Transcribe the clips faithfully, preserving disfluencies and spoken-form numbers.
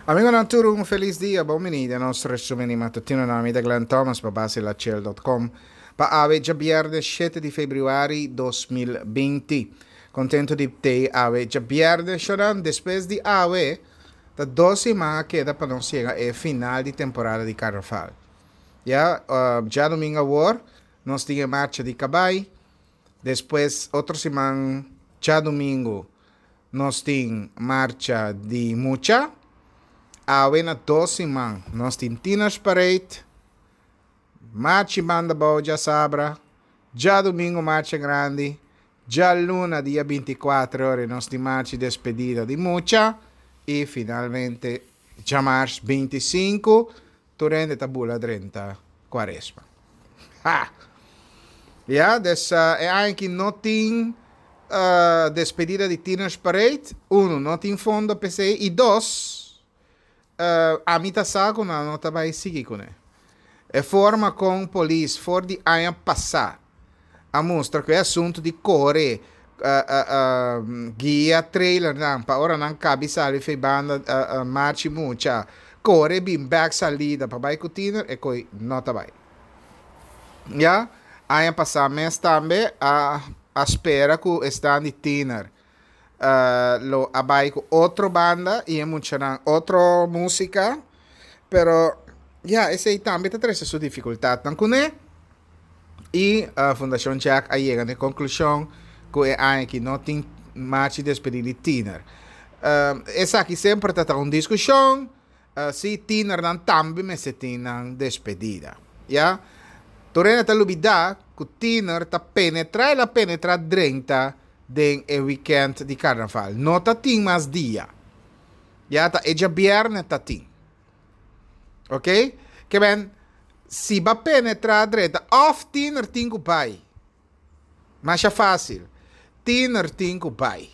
Amigo Naturo, un feliz dia, benvenuti al nostro resume mattutino nella mia Glenn Thomas, per base la ciel punto com. Pa ave già viernes sette di febbraio duemilaventi. Contento di te, ave già viernes, Shoran, después di ave, da dos semanas queda para nós chegar é final de temporada de carnaval. Já, uh, já domingo agora, nós tínhamos marcha de cabai, depois, outra semana, já domingo, nós tínhamos marcha de mucha. Awe na doze man, nós temos Tinas Parade, Marcha Banda Boja Sabra, já domingo Marcha Grande, já luna dia vinte e quatro horas nós temos Marcha Despedida de Mucha e finalmente já março vinte e cinco, durante tabula trinta, quaresma. Ha! Ja, dus uh, é eigenlijk não tem uh, despedida de Tinas Parade, um, não tem fundo P C e dois, Uh, a mim tá saco não, não tá vai seguir com ele. É forma com polícia for de ano passar. A mostra que é assunto de corre, uh, uh, uh, guia, trailer, não, para ora não cabe sair fei banda, uh, uh, marchi mucha, corre, bim, back salida, para vai continuar, e coi não tá vai. Já, ano passar, mas também a, a espera que está de tiner. Uh, lo abai con otra banda y mucha otra música, pero ya, yeah, ese también te trae su dificultad tan con él. Y uh, Fundación Jack ha llegado a la conclusión que hay que no tiene más despedir de Tiner. Uh, es aquí siempre está una discusión uh, si Tiner no también me se tiene despedida. Ya, tu rena te olvida que Tiner está penetra y la penetra treinta den el weekend de carnaval. No ta ting más día. Ya ta ella viernes ta ting. Ok? Que ben, si va penetrar dreta, of tiner ting pai. Mas é fácil. Tiner ting pai.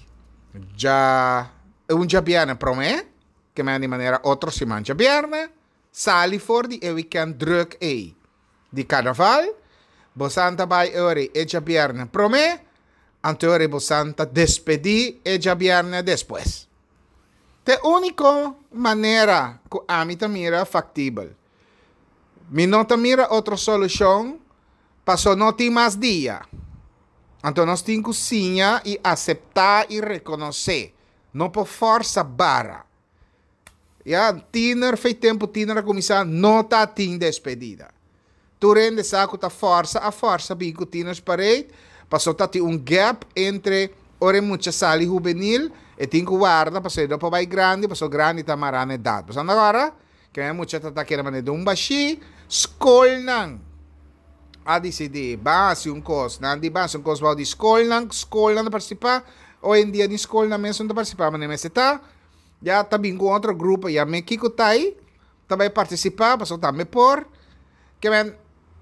Já, un già viernes promé, que men de maneira outro se mancha viernes, sali for di el weekend druk e. Di carnaval, bosanta bai ore, ella viernes promé, anteriore Santa despedí e già viernes después. Te única manera que a mí mira factible. Mi nota mira otra solución, pasó no ti más día. Entonces nos tengo que signar y aceptar y reconocer. No por força barra. Ya, tiner fei tempo tiner a começar, não tá tin despedida. Tu rende saco ta força, a força bico tiners parede, passou a ter um gap entre ore muita sali juvenil e tinha guarda, passou dopo vai grande, passou grande tá marana idade. Passando agora, que é muita tata que era mané de um baixi, skolnang. A decidir, base um cos, não de base um cos vai de skolnang, skolnang participar, hoje em dia de skolnang mesmo não participar, mas nem se tá, já tá bem com outro grupo, já me kiko tá aí, também participar, passou também por, que vem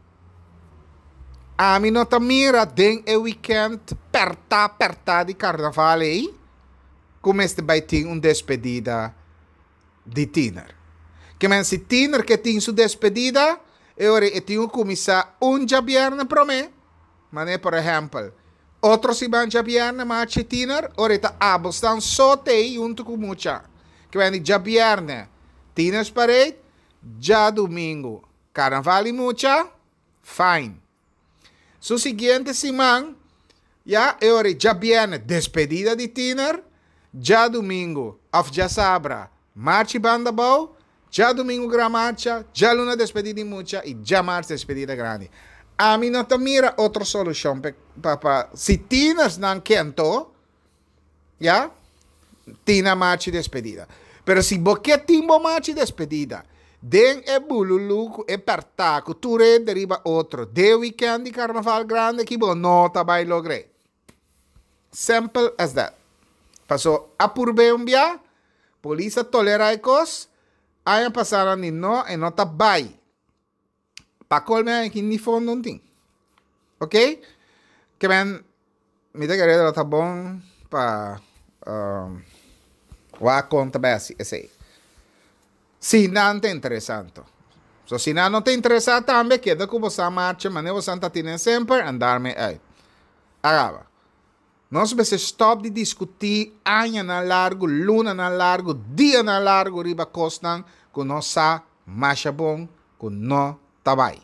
a mim não tá mira den o weekend perta perta de carnaval aí, como este vai ter uma despedida de tiner. Que men se tiner que tem sua despedida, eu eu tenho que começar um dia viernes para mim, mas por exemplo, outro se vai dia viernes mas tiner, ora tá abo estão só tei junto com mucha. Que men dia viernes tiners parede, já domingo carnaval e mucha, fine. Su siguiente semana, ya, ahora ya viene despedida de Tiner, ya domingo, of ya sabra, marcha y banda bow, ya domingo gran marcha, ya luna despedida de mucha y ya marcha despedida grande. A mí no te mira otra solución, papá. Si Tiner no quento, ya, Tina marcha y despedida. Pero si boque timbo marcha y despedida, den e bululu e pertaco, tu re deriva outro. De weekend de carnaval grande que bo nota vai logre. Simple as that. Passou a purbe um dia, polícia tolera cos, aí passaram ni no e nota vai. Pa colme aqui ni fundo um ting. Ok? Que ben, me dá querendo tá bom pa um, wa conta base, esse. Si não te interessante. So, se não te interessa também, queda que você marcha, mas você está tendo sempre andarme aí. Agora, Nós precisamos stop de discutir ano na largo, luna na largo, dia na largo, riba costan, com nossa macha bom, com no tabai.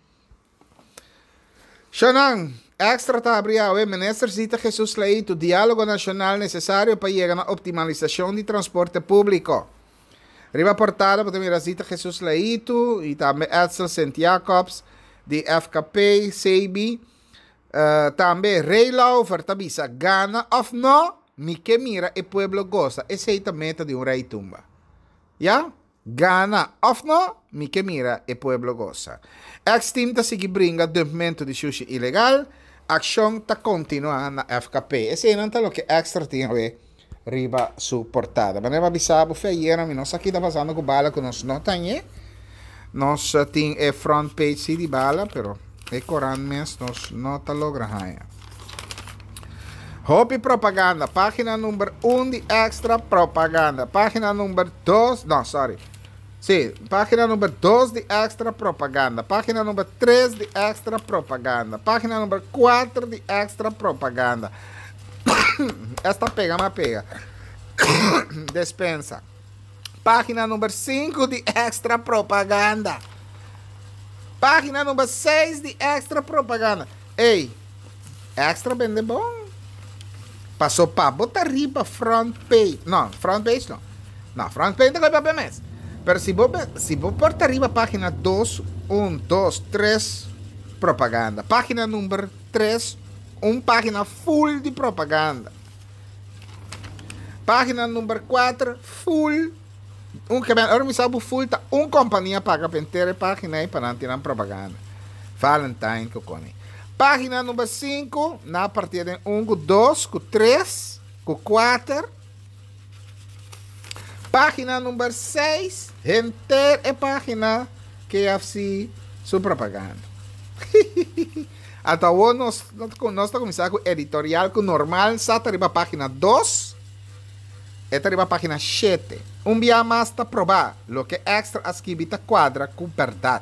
Xanang, extra tabria, o ministro Zita Jesus Leito, diálogo nacional necessário para chegar na optimalização de transporte público. Riba portada por também Zita Jesus Leito e também Edsel Saint Jacobs, de F K P, C B. Uh, também Rei Laufer tabisa gana of no mi que mira e pueblo goza. Essa é a meta de um rei tumba. Ya? Gana of no mi que mira e pueblo goza. Ex-team ta sigi bringa dumpamento de sushi ilegal. Action ta continua na F K P. Esse é não tá lo que extra tinha a riba su portada. Mas neva bisabo fe iera mi nossa aqui tá passando com bala com nós não tanhe. Nós tem é front page de bala, pero e coran mes nos nota logra haya. Hopi propaganda, página número um de extra propaganda, página número dois, não, sorry. Sim, página número dois de extra propaganda, página número três de extra propaganda, página número quatro de extra propaganda. Esta pega, mas pega. Despensa. Página número cinco de extra propaganda. Página número seis de extra propaganda. Ei, extra vende bom. Passou para botar riba front page. Não, front page não. Não, front page não é para mês. Mas se vou, se vou portar riba página dois, um, dois, três, propaganda. Página número três, uma página full de propaganda. Página número quatro, full. Um que agora me sabe full tá uma companhia paga para inteira página aí para não tirar propaganda. Valentine que cone. Página número cinco, na partir de um, dois, três, quatro. Página número seis, inteira é página que é assim sua propaganda. Até hoje nós nós tá começando com editorial com normal, só tá arriba página dois. Esta arriba página sete. Um dia mais está provar lo que extra escribita quadra com verdade.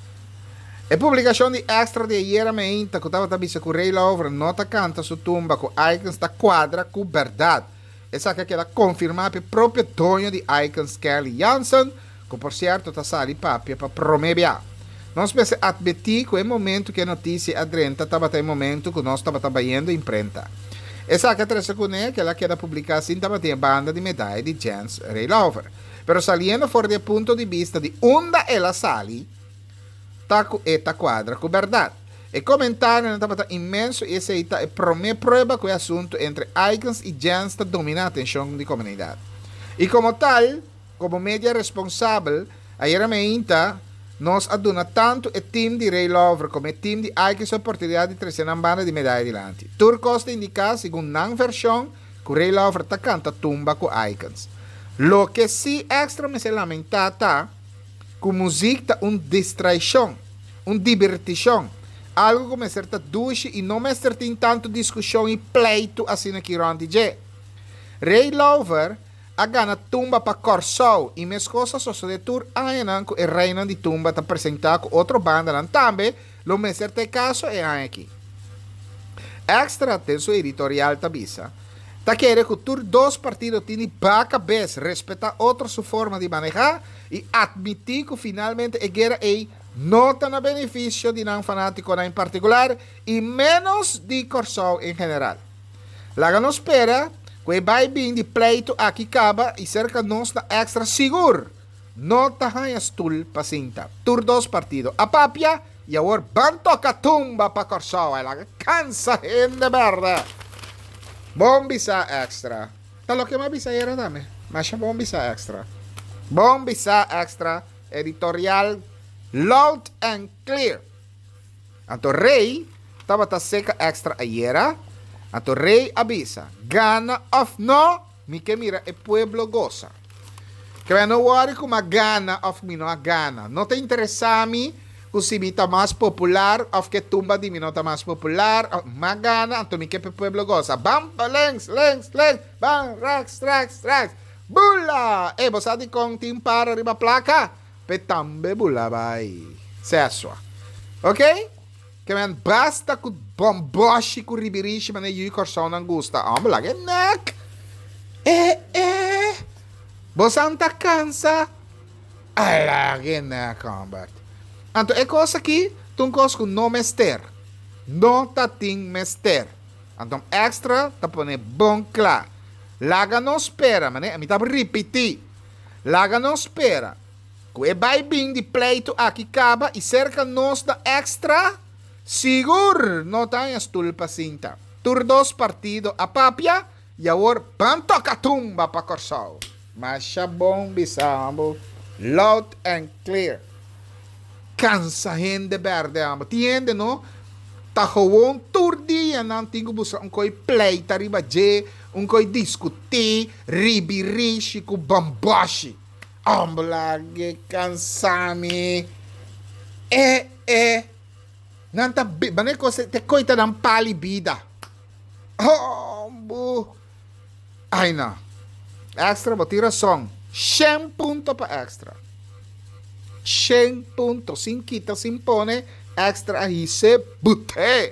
A publicação de extra de ayer me inta que estava tabisa com Rei Laufer nota canta su tumba com icons da quadra com verdade. Essa que queda confirmar pelo próprio dono de icons Kelly Jansen, que por certo está sali papia para promebiar. Nós pensamos admitir que é momento que a notícia adrenta estava até o momento que nós estava trabalhando em imprenta. Essa que trece com ela que ela queda publicar sin também a banda de medalha de Jens Rei Laufer. Pero saliendo fuori del punto di vista di onda ela sali, taco eta quadra com verdade. E comentário não estava imenso e essa é a primeira prova que o assunto entre Icons e Jens está dominando a atenção da comunidade. E como tal, como mídia responsável, a me inta nós aduna tanto o time de Rei Laufer como o time de Icons a oportunidade de trazer uma banda de medalha adiante. Tur costa indicar, segundo a versão, que o Rei Laufer está canta tumba com Icons. Lo que sí extra me se lamenta tá, que a música está uma distração, uma divertição. Algo que me certa duche e não me certa em tanto discussão e pleito assim aqui no D J. Rei Laufer a gana tumba para Corsou e minhas coisas só de tour ainda que o reino de tumba está apresentado com outra banda lá também, lo me certa caso é aqui. Extra tem sua editorial tabisa. Tá querendo que tour dois partidos tenham para cabeça respeitar outra sua forma de manejar e admitir que finalmente a guerra é nota no benefício de um fanático em particular e menos de Corsou em geral. Lá nos espera que vai vir de pleito aqui acaba e cerca nós da extra seguro. Nota hanhas tul pacinta. Tur dos partidos. A papia e agora van toca tumba para Corsou. Ela cansa gente verde. Bom bisa extra. Talo que me bisa era dame. Mas bom bisa extra. Bom bisa extra. Editorial loud and clear. Anto Rei estava ta seca extra ayer. Anto Rei avisa. Gana of no. Mi que mira el pueblo goza. Que não worry com a gana of mi no a gana. Não te interessa a mim que se está mais popular of que tumba de mi não está mais popular. Mas gana. Anto mi que el pueblo goza. Bam, lengs, lengs, lengs. Bam, rex, rex, rex. Bula. E você de com tim para riba placa. Petambe bula vai. Sessua. Ok? Que men basta ku bomboshi ku ribirishi mane yu corso non gusta. Amo la che neck. Eh eh. Bosanta cansa. Ala che neck Humbert. Anto e cosa aqui? Tungkos ku no mester. No tating mester. Anto extra tapone bon clar. Laga non spera, mane. Mi tap ripeti. Laga non spera. Kue vai bing di play to aqui caba e cerca nos da extra. Sigur no tanya stulpa cinta. Tur dos partido a papia e agora panto catumba pa corsal. Mas bom bisamo. Loud and clear. Cansa gente verde amo. Tiende no? Ta gewoon tur dia nan tingo busa un koi play tariba je, un koi discuti, ribi rishi ku bambashi. Amblage cansami. E e nanta bane cose te coita dan pali bida. Oh, bu. Ai na. Extra botira song. cem punto pa extra. cem punto sin quita sin pone extra hi se bute.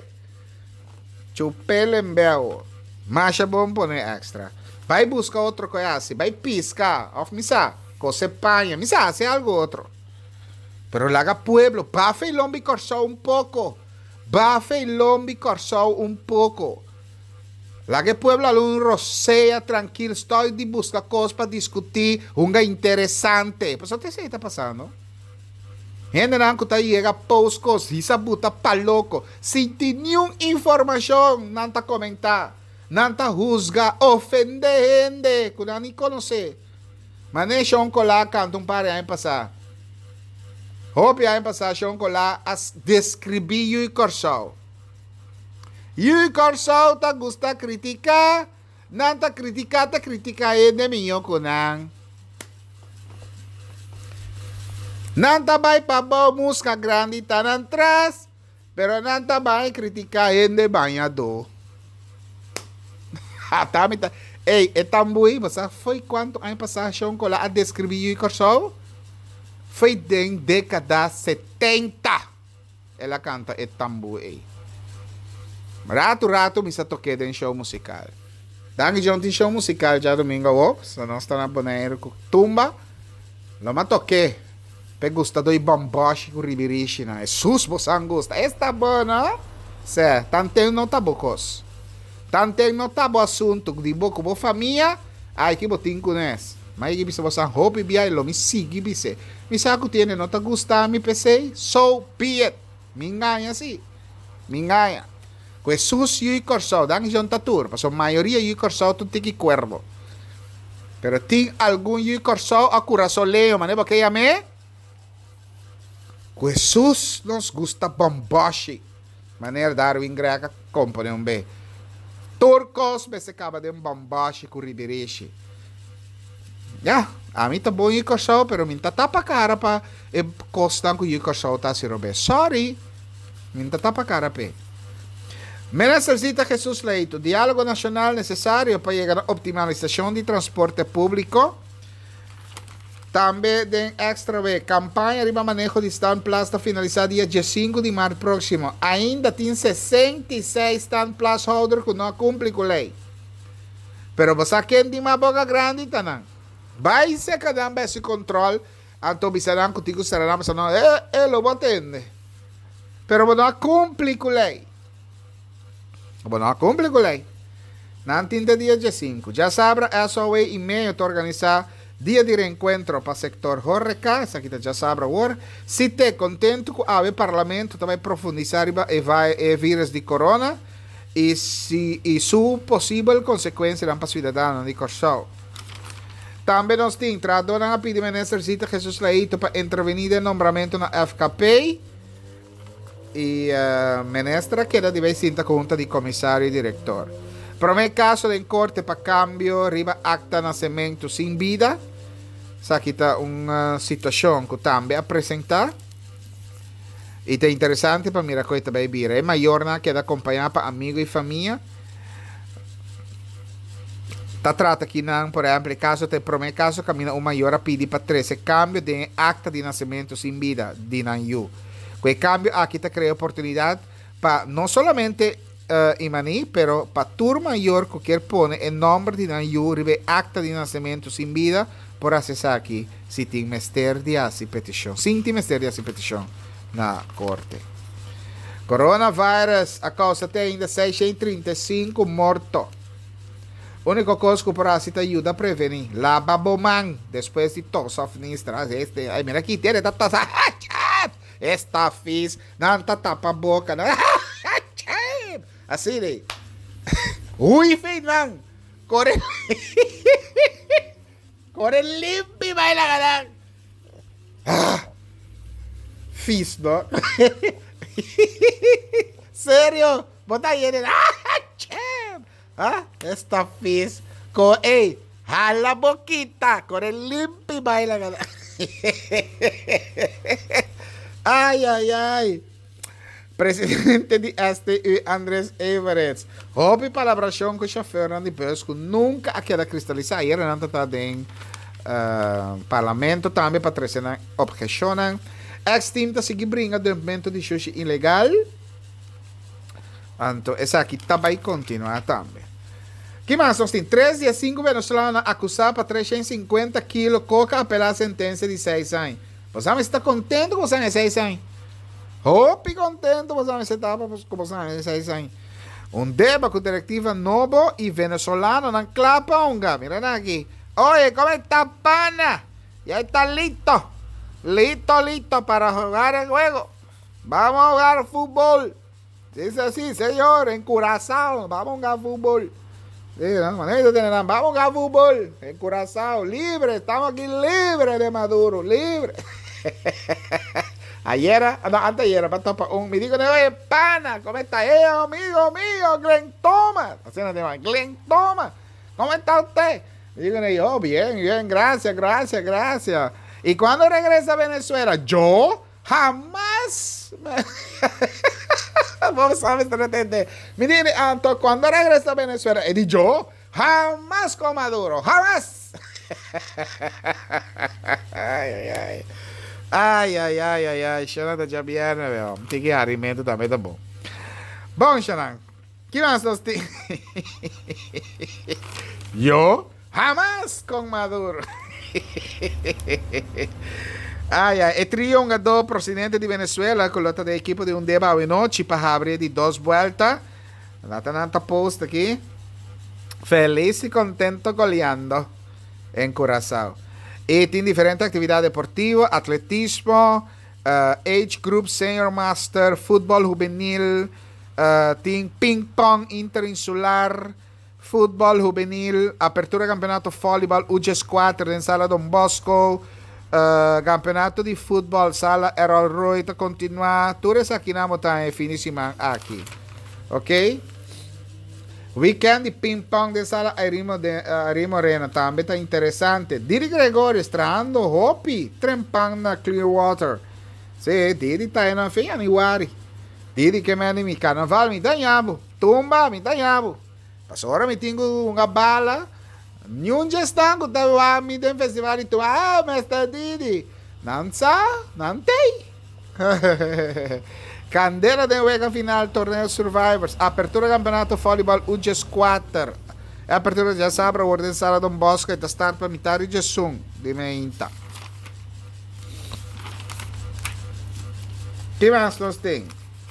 Chupele mbeo. Masha bom pone extra. Vai busca outro coiasi. Vai pisca. Of misa. Cose paña, misa hace algo otro. Pero laga pueblo, bafe y lombi corsó un poco. Bafe y lombi corsó un poco. Laga pueblo alun rosea tranquilo, estoy de busca cosas para discutir, unga interesante. Pues ¿qué se está pasando? Gente nan kuta llega post cos, hisa buta pa loco. Sin nenhuma información, nanta comentar, nanta juzga, ofende gente, kuda ni conoce. Mané Sean Cola canta um par aí passar. Hope aí passar Sean Cola as descrevi Yui Corsau. Yui Corsau ta gusta criticar, nanta criticar ta criticar ele minho kunang. Nanta vai pa boa música grande tá atrás, pero nanta vai criticar ele banhado. Ah, tá me tá. Ei, é também, você foi quanto ano passado Sean Cola a descrever o Corsau? Foi em década setenta. Ela canta é também. Rato, rato, me sa toquei em show musical. Daqui já tem show musical já domingo, ó. Se não está na boneira com tumba, não me toquei. Pe gusta do bomboshi com ribirishi, na. É sus, você gusta. Esta bona, se, tanteu não tá bocos. Tanteng no tabo assunto di bo como família, ai que botin kunes. Mas que bisa você hope biai lo mi sigi bise. Mi sa ku tiene no ta gusta mi P C, so be it. Mi ngaya si. Mi ngaya. Ko sus yu corso dan jon tatur, paso maioria yu corso tu tiki cuervo. Pero tin algún yu corso a corazón leo, mane porque llame. Ko sus nos gusta bomboshi. Maneira Darwin greca compone un B. Turcos se acaba de um bombashi com ribirishi. Ya, a mim tá bom ir corso, pero mim tá tapa cara pa e costan com ir corso tá se robe. Sorry. Mim tá tapa cara pe. Me necessita Jesus Leito, diálogo nacional necessário para chegar à optimalização de transporte público. Também tem extra B, campanha de manejo de stand plus está finalizada dia cinco de março próximo. Ainda tem sessenta e seis stand plus holder que não cumpre com a lei. Pero você quer de uma boca grande, tá? Vai ser cada vez esse controle. Então, bisarão contigo, será mas não, é, é, lo vou atender. Pero não cumpre com a lei. Não cumpre com a lei. Não tem dia cinco. Já sabe, é só o e-mail para organizar dia de reencontro para o sector Horreca, essa aqui já sabe agora. Se te contente com o parlamento, também profundizar e vai o vírus de corona e, se, e sua possível consequência para o cidadão de Corsau. Também nós temos tratado a pedir ministro Zita Jesus Leito para intervenir no nombramento na F K P e a uh, ministra queda de vez em conta de comissário e diretor. Para o caso de corte para cambio, riba acta nascimento sem vida, essa aqui está uma situação que também apresentar. E é interessante para mirar coisa também vir. É maior na que é acompanhar para amigo e família. Tá trata aqui não, por exemplo, caso te promete caso camina o maior a pedir para treze cambio de acta de nascimento sem vida de Nanyu. Com o cambio aqui te cria oportunidade para não somente uh, Imani, pero para tour mayor que quer pone el nombre de Nanyu, ribe acta de nascimento sem vida, por acessar aqui, se tem mester de assi petição. Sim, tem mester de assi petição na corte. Coronavirus, a causa tem ainda seiscentos e trinta e cinco mortos. Único coisa que o parásito ajuda a prevenir. Lava bomang. Depois de tos administrar. Este, ai, mira aqui, tem esta tos. Esta fiz. Não tá tapa a boca. Não. Assim, né? Ui, feio, não. Corre. Corre limpo, vai lá, galera. Ah. Fiz, não? Sério? Bota aí, né? Ah, esta fiz. Co Ei, jala boquita. Corre limpo y baila, galera. Ai, ai, ai. Presidente de S T U, Andrés Everett. Houve palabração com o chefe Fernando Pesco. Nunca a queda cristalizada. Aí, Renan está em uh, parlamento também para trazer objeção. Ex-team está seguindo brinca do evento de sushi ilegal. Então, essa aqui também continua também. Que mais nós temos? três e cinco venezolanos acusados por trezentos e cinquenta quilos coca pela sentença de seis anos. Você está contente com você seis anos? Hope contente com você está com você seis anos. Um deba com diretiva novo e venezolano não clapa unga. Mira aqui. Oye, como está pana? Ya está listo. Listo, listo para jugar el juego. Vamos a jugar fútbol. Dice así, señor, en Curazao. Vamos a jugar fútbol. Vamos a jugar fútbol. En Curazao. Libre. Estamos aquí libres de Maduro. Libre. Ayer, no, antes de ayer, un, me dijo, oye, pana, ¿cómo está? Eh, amigo mío, Glenn Thomas. Así no te llaman, Glenn Thomas. ¿Cómo está usted? Me digo, oh, bien, bien, gracias, gracias, gracias. ¿Y cuándo regresa a Venezuela? ¿Yo? Jamás. Vos sabes, no entender. Me dice, Anto, ¿cuándo regresa a Venezuela? Y di, ¿yo? Jamás con Maduro, jamás. Ai, ai, ai. Ai, ai, ai, ai, ai. Xanan tá já viene, velho. Tem que alimento também, tá bom. Bom, Xanan. Que mais nós temos? Eu? Jamás com Maduro. Ai, ai. E triunga do presidente de Venezuela con l'otto del equipo di un deba noche para abrir de dos vueltas. La tananta post aqui. Feliz e contento goleando en Curazao. E tem diferentes atividades deportivas, atletismo, uh, age group, senior master, futebol juvenil, uh, tem ping-pong interinsular, futebol juvenil, apertura campeonato voleibol U G S quattro in sala Don Bosco, uh, campeonato di futebol sala Errol Roy, continua, tutte aqui na montanha finissima aqui, ok? Weekend di ping pong de sala Arimo, de, uh, Arimo Arena também está interessante. Didi Gregorio estreando Hopi trempang na Clearwater. Sì, Didi está na fim aniwari. Didi que me mi carnaval mi danhabo. Tumba mi danhabo. Pasora mi tengo una bala. Nyun gestan ko tawa mi den festival ito. Ah, Mister Didi. Nansa, nantei. Candela de Wega final torneio Survivors. Apertura campeonato voleibol U G S quattro. E apertura já sabe, o ordem sala Don Bosco e start para mitar e Jesum. Dime inta. Que mais nós tem?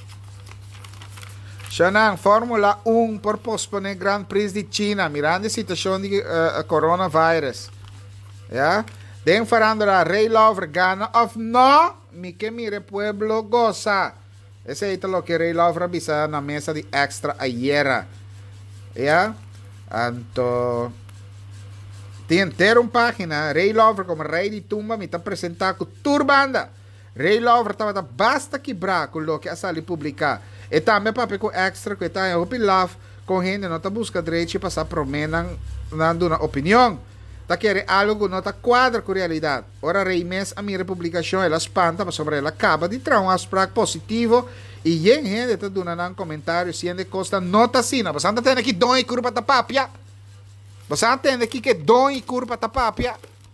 Xanang, Fórmula um por posponer Grand Prix de China, mirando a situação de uh, coronavirus. Ja? Den farando la Rey Lover gana of no, mi que mire pueblo goza. Ese es lo que Rey Lover avisa na mesa de extra ayer. Ja? Anto tem ter uma página, Rey Lover como Rei de Tumba, me está apresentando com turbanda. Rey Lover estava basta quebrar com o que a sali publicar. E também papai com extra que está em Open Love com gente não está buscando direito para passar por menos dando uma opinião. Está querendo algo que não está quadra com a realidade. Ora, Rey Mes, a minha publicação, ela espanta, mas sobre ela acaba de trazer um aspecto positivo e gente está dando um comentário se ainda costa nota assim. Você anda tendo aqui dom e curva da papia. Você anda tendo aqui que dom e curva da papia.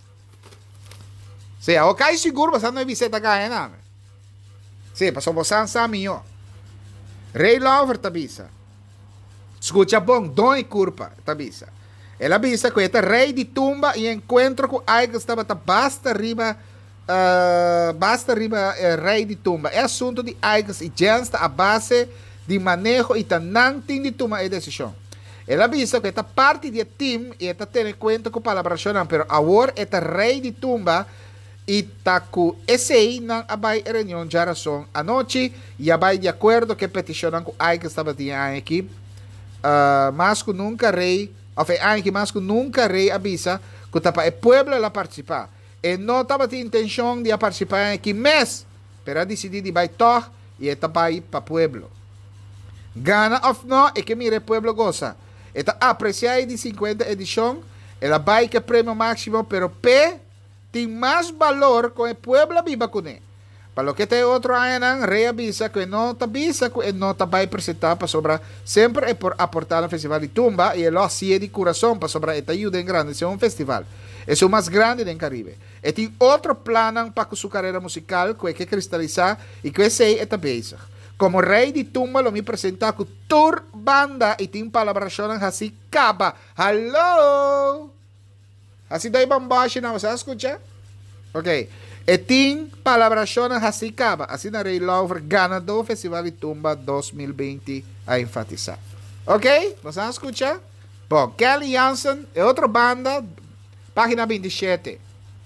Se é ok, seguro, você não é visita cá, né? Sim, passou você sabe, ó. Ray Lover tabisa. Escucha bom, Don e Curpa tabisa. Ela avisa que este rei de tumba e encontro com Icons estava basta riba uh, basta riba uh, rei de tumba. É assunto de Icons e Jens a base de manejo e não tem de tomar a decisão. Ela avisa que esta parte do time e está tendo em conta com a colaboração, mas agora este rei de tumba e está com esse aí não vai reunião de razão à noite e vai de acordo que peticionam com Icons estava aqui, uh, mas que nunca rei Of anche mas nunca rei avisa que tapa el pueblo la participar. E não tava de intenção de participar aqui mês, para decidir de vai toch e eta vai para pueblo. Gana of no é que mire pueblo goza. Eta apreciar de cinquenta edição, ela vai que prêmio máximo, pero P tem mais valor com o pueblo viva com ele. Para lo que tem outro ano, reavisa que não está avisa que não está vai apresentar para sobra sempre é por aportar no festival de tumba e ele assim é de coração para sobra esta ajuda em grande é um festival é o mais grande do Caribe e tem outro plano para sua carreira musical que é que cristalizar e que esse aí está bezig como rei de tumba lo me apresentar com tour banda e tem colaboração assim caba hello assim daí bambashi não você escuta ok. E tem colaborações assim acaba. Assim na Ray Lover ganador Festival de Tumba dois mil e vinte a enfatizar. Ok? Você vai escutar? Bom, Kelly Jansen é outra banda, página vinte e sete.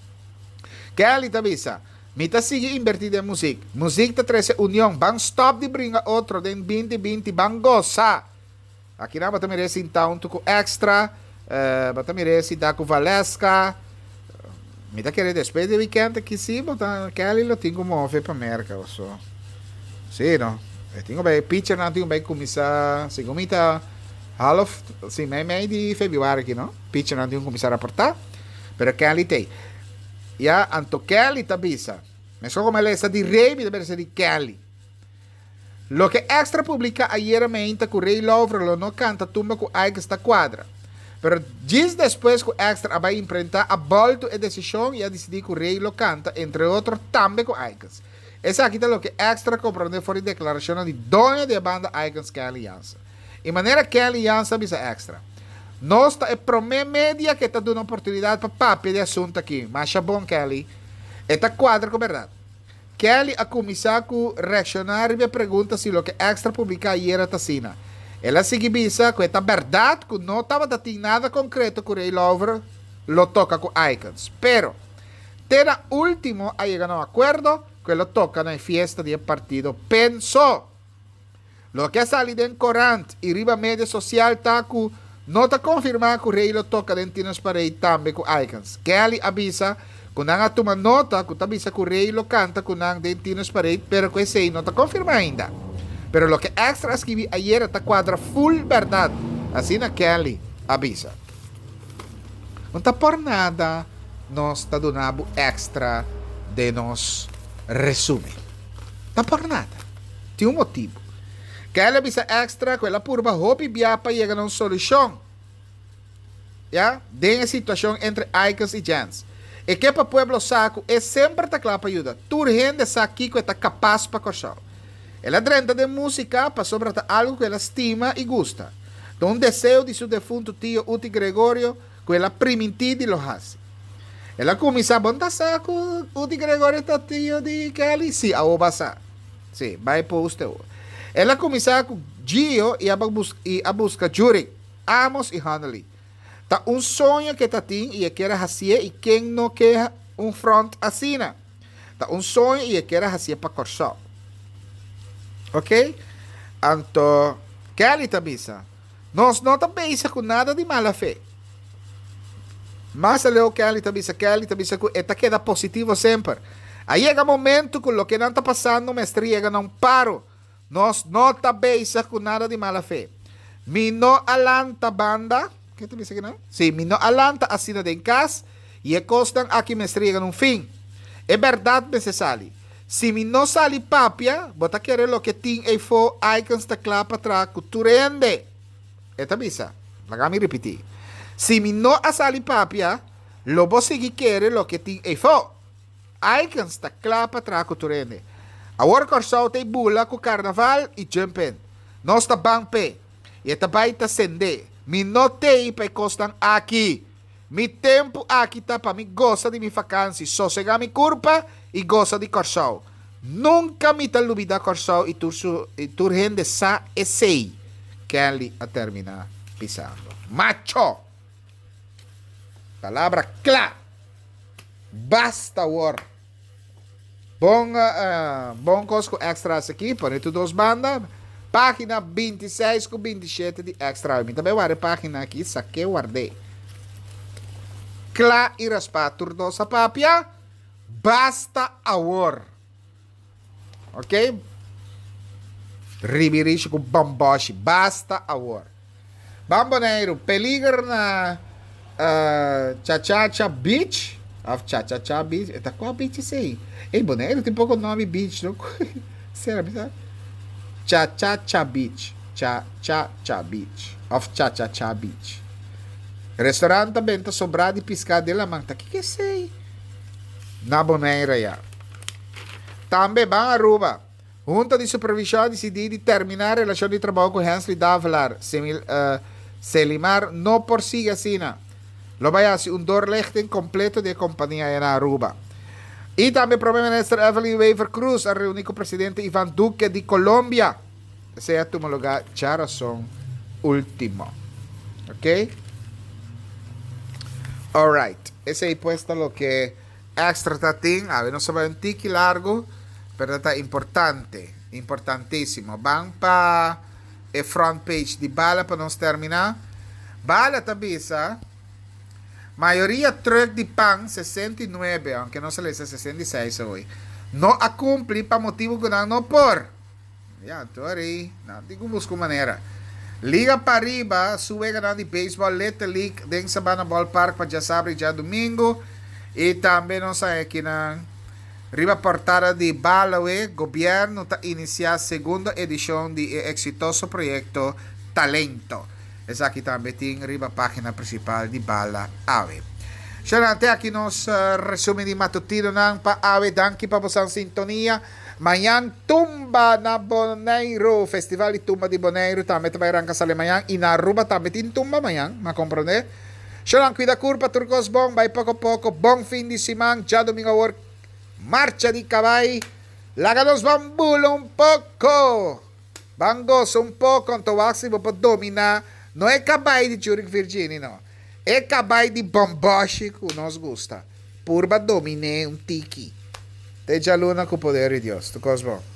Kelly te avisa, me tá sigue invertida em música. Música te traz união. Van stop de brincar outro den vinte e vinte, van gozar. Aqui na Bata merece então com extra, uh, Bata merece dar com Valesca. Me tá querendo después de weekend que sim, botar Kelly lo tenho como fe para merca ou só. Sim, não. Eu tenho bem pitcher não tenho bem começar, se comita half, sim, meio meio de fevereiro aqui, não? Pitcher não tenho começar a portar. Pero Kelly tem. Ya, anto Kelly te avisa. Mas só como ela está de rei, me deve ser de Kelly. Lo que extra publica ayer me inta que Ray Lover lo no canta tumba com Ike esta quadra. Pero dias depois que o extra vai enfrentar a volta a decisão e a decidir que o rei lo canta, entre outros, também com Icons. Essa aqui é o que extra compreende fora de declaração de dona da banda Icons, Kelly Jansen. E maneira Kelly Jansen bisa extra. Nós está é promê média que está dando oportunidade para papi de assunto aqui. Mas é bom, Kelly. Esta quadra com verdade. Kelly a começar a reaccionar e me pergunta se o que extra publica ayer está sina. Ela sigue bisa que esta verdade que não estava dando nada concreto com o Ray Lover lo toca com Icons. Pero, terá último a llegar a un acuerdo que lo toca na fiesta del partido. Pensó. Lo que ha salido en Corant y riba media social está que no está confirmado que o Ray lo toca dentro de parede también con Icons. Kelly avisa que não a toma nota que avisa que o Ray lo canta com não dentro de parede, pero que esse não está confirmado ainda. Pero lo que extra escribí ayer está cuadra full verdad. Así na Kelly avisa. Não está por nada nos está donando extra de nos resume. Está por nada. Tem um motivo. Kelly avisa extra que ela purba hope via para chegar a uma solução. Ya? De a situação entre Icons e Jens. E que para o pueblo saco é sempre está claro para ajudar. Tu gente sabe que está capaz para correr. Ela trata de música para sobre algo que ela estima e gosta. De um desejo de seu defunto tio Uti Gregorio que ela permitiu lo hace. Ela começa a bontar saco Uti Gregorio está tio de Kelly. Sim, a obasa. Sim, vai por você. Ela começa com Gio e a, bus e a busca Jurek, Amos e Hanley. Tá um sonho que tá tem e quer fazer e quem não quer um front assina. Tá um sonho e quer fazer para correr. Ok? Então, Kelly te avisa. Nós não tá pensa com nada de mala fé. Mas leo Kelly te avisa, Kelly te avisa que esta queda positivo sempre. Aí chega momento que o que não está passando, mestre, chega a um paro. Nós não tá pensa com nada de mala fé. Mi no alanta banda. Que te avisa que não? Sim, mi no alanta assina de casa e é costan aqui mestre, chega a um fim. É verdade, me se sale. Se mi não sali papia, bota querer lo que tem e for Icons da clapa atrás que tu rende. Esta avisa. Vagami repetir. Se mi não a sali papia, lo vou seguir querer lo que tem e for Icons da clapa atrás que tu rende. Agora corso tem bula com carnaval e jumping. Nós tá bangpe. E tabay ta sende. Mi notei pa costan aqui. Mi tempo aqui tá para mi goza de mi vacancy. Sossega mi curpa e goza de Corsau. Nunca mi talubida Corsau e tur, e tur rende sa e sei. Kelly a terminar pisando. Macho! Palavra clara. Basta war. Bom, uh, bom cosco extras aqui, põe tudo dos bandas. Página vinte e seis com vinte e sete de extra. Eu também guardei página aqui, saquei, guardei. Clá e raspar turdo sa papia. Basta awar. Ok? Ribirish com bamboshi. Basta awar. Bamboneiro, peligro na uh, Chachacha Beach. Of Chachacha Beach. Eta qual beach isso aí? Ei, boneiro, tem pouco nome beach, não? Será, sabe? Chachacha Beach. Chachacha Beach. Of Chachacha Beach. Restaurante também tá sobrado de piscar de la manta. Que que é isso aí? Na boneira já. Também van Aruba. Junta de supervisão decidiu terminar a relação de trabalho com Hensley Davlar. Semil, uh, Selimar não persigue assim. Lo vai a ser um doorlichting completo de companhia em Aruba. E também o primeiro-ministro Evelyn Weaver Cruz a reunir com o presidente Ivan Duque de Colômbia. Esse é o lugar de razão último. Ok? Alright. Esse aí puesto lo que extra tatin. A ver, no se va un tiki largo, pero está importante. Importantísimo. Van pa el front page de Bala para nos terminar. Bala tabisa. Mayoría truck de pan sesenta y nueve, aunque no se le dice sesenta y seis hoy. No a cumplir para motivo que no por. Ya, tú ahí. No, digo busco manera. Liga para arriba, sube ganando de beisebol, Little League, den Sabana Ballpark para já sábado e já domingo. E também não sei aqui na riba portada de Balawe, governo está iniciando a segunda edição do exitoso projeto Talento. Essa aqui também tem riba página principal de Bala Ave. Xanante, aqui nos uh, resume de matutino ng pa-Ave, danke pa po sa sintonia. Mayang tumba na Bonaire, Festival de Tumba de Bonaire, também também arranca sale mayang, inaruba também tem tumba mayang, ma comprende? Xalang cuida curpa, turcos bom, vai pouco pouco, bom fim de semana, já domingo work, marcha de cabay, laganos bambulo un poco, bangos un poco, quanto máximo para dominar, não é cabay de Zurich, Virginia, não, é cabay de bomboshi que nos gusta, purba domine un tiki. Te già luna con potere di Dio, sto cosmo.